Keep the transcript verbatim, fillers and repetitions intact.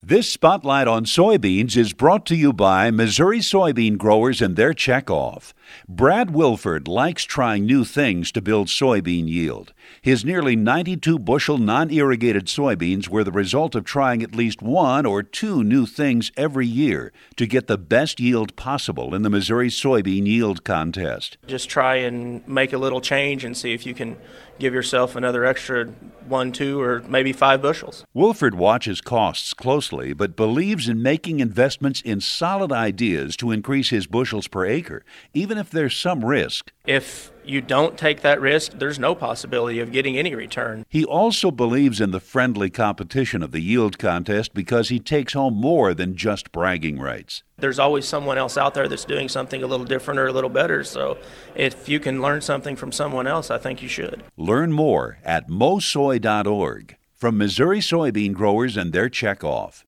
This Spotlight on Soybeans is brought to you by Missouri soybean growers and their checkoff. Brad Wilford likes trying new things to build soybean yield. His nearly ninety-two bushel non-irrigated soybeans were the result of trying at least one or two new things every year to get the best yield possible in the Missouri Soybean Yield Contest. Just try and make a little change and see if you can give yourself another extra one, two, or maybe five bushels. Wilford watches costs closely, but believes in making investments in solid ideas to increase his bushels per acre, even if there's some risk. If you don't take that risk, there's no possibility of getting any return. He also believes in the friendly competition of the yield contest because he takes home more than just bragging rights. There's always someone else out there that's doing something a little different or a little better, so if you can learn something from someone else, I think you should. Learn more at mosoy dot org. From Missouri soybean growers and their checkoff.